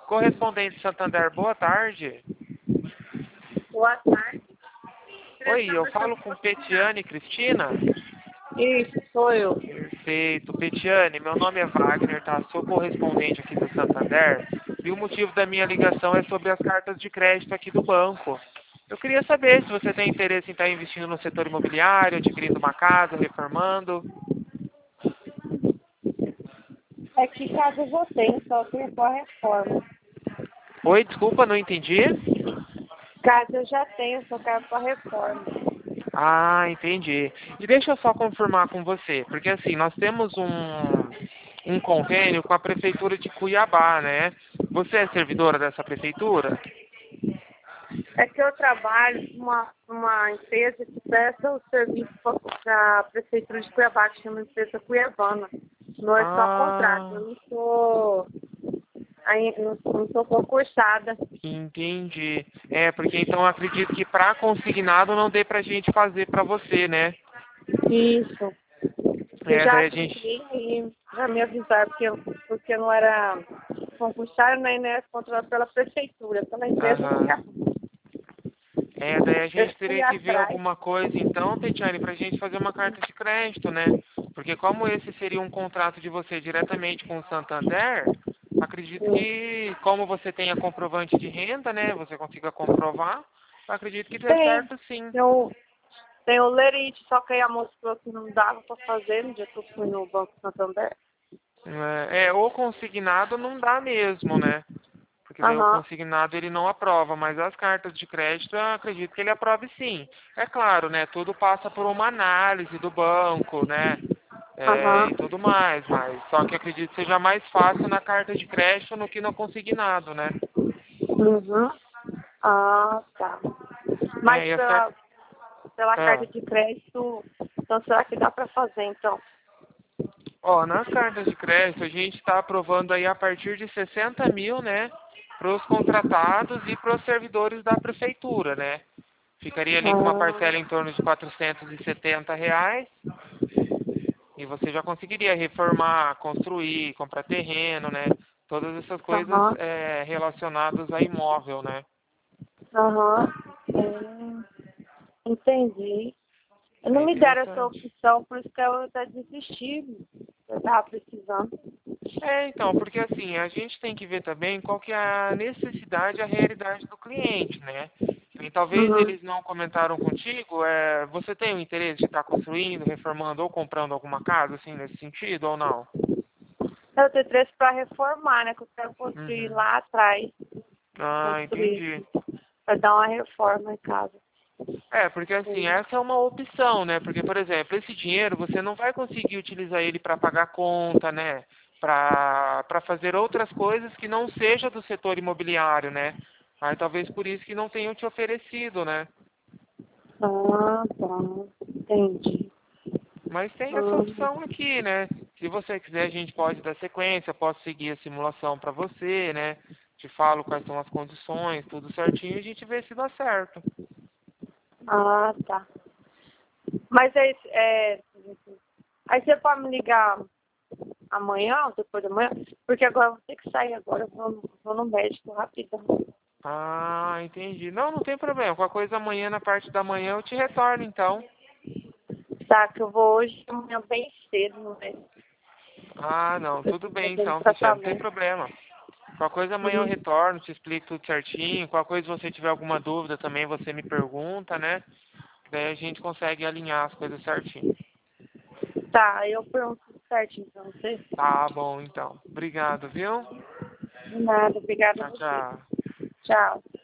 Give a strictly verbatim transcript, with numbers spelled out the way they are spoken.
Correspondente Santander, boa tarde. Boa tarde. Oi, eu falo com Petiane Cristina? Isso, sou eu. Perfeito. Petiane, meu nome é Wagner, tá? Sou correspondente aqui do Santander e o motivo da minha ligação é sobre as cartas de crédito aqui do banco. Eu queria saber se você tem interesse em estar investindo no setor imobiliário, adquirindo uma casa, reformando. É que casa eu já tenho, só tenho só reforma. Oi, desculpa, não entendi. Casa eu já tenho, só quero só reforma. Ah, entendi. E deixa eu só confirmar com você, porque assim, nós temos um, um convênio com a Prefeitura de Cuiabá, né? Você é servidora dessa prefeitura? É que eu trabalho numa uma empresa que presta o serviço para a Prefeitura de Cuiabá, que chama Empresa Cuiabana. Não é só contrato, eu Ah, não sou, aí, não, não sou concursada. entendi. É, porque então eu acredito que para consignado não dê pra gente fazer para você, né? Isso. Eu É, já daí a gente. apliquei e já me avisaram porque, eu- porque eu não era concursada, nem era contratada pela prefeitura, pela empresa Aham. Cuiabá. É, daí a Eu gente fui teria que ver atrás. alguma coisa, então, Tetiane, pra gente fazer uma carta de crédito, né? Porque como esse seria um contrato de você diretamente com o Santander, acredito que, como você tem a comprovante de renda, né? Você consiga comprovar, acredito que dê Tem, certo sim. eu tenho o lerite, só que aí a moça falou que não dava para fazer no dia que eu fui no Banco Santander. É, é, o consignado não dá mesmo, né? Porque daí o Aham, consignado ele não aprova, mas as cartas de crédito eu acredito que ele aprove sim. É claro, né? Tudo passa por uma análise do banco, né? É, aham, e tudo mais, mas só que acredito que seja mais fácil na carta de crédito no que no consignado, né? uhum. Ah, tá. Mas É, e as pela, cartas. pela Ah, carta de crédito, então será que dá para fazer, então? ó, nas cartas de crédito a gente está aprovando aí a partir de sessenta mil, né? Para os contratados e para os servidores da prefeitura, né? Ficaria ali com uma Ah, parcela em torno de quatrocentos e setenta reais. E você já conseguiria reformar, construir, comprar terreno, né? Todas essas coisas aham, é, relacionadas a imóvel, né? aham. Hum, entendi. É Não me deram essa interessante. opção, por isso que eu até desisti. Eu estava precisando. É, então, porque assim, a gente tem que ver também qual que é a necessidade, a realidade do cliente, né? E talvez Uhum. eles não comentaram contigo, é, você tem o interesse de estar construindo, reformando ou comprando alguma casa, assim, nesse sentido, ou não? Eu tenho interesse para reformar, né? Que eu quero construir Uhum. lá atrás. Ah, Construir, entendi. para dar uma reforma em casa. É, porque assim, Sim. essa é uma opção, né? Porque, por exemplo, esse dinheiro você não vai conseguir utilizar ele para pagar conta, né? Para para fazer outras coisas que não seja do setor imobiliário, né? Aí talvez por isso que não tenham te oferecido, né? Ah, tá. Entendi. Mas tem essa Uhum. opção aqui, né? Se você quiser, a gente pode dar sequência, posso seguir a simulação para você, né? Te falo quais são as condições, tudo certinho, e a gente vê se dá certo. Ah, tá. Mas é, é, aí você pode me ligar amanhã ou depois da manhã? Porque agora eu vou ter que sair agora. Eu vou, vou no médico rapidão. Ah, entendi. Não, não tem problema. Qualquer coisa amanhã, na parte da manhã, eu te retorno, então. Tá, que eu vou hoje amanhã bem cedo no médico. Ah, não. Tudo bem, Fazendo então, Cristiano. Não tem tratamento. problema. Qualquer coisa amanhã eu Uhum. retorno, te explico tudo certinho. Qualquer coisa, se você tiver alguma dúvida também, você me pergunta, né? Daí a gente consegue alinhar as coisas certinho. Tá, eu pergunto tudo certinho pra você. Tá bom, então. Obrigado, viu? De nada, obrigada a Tchau, você. tchau. Tchau.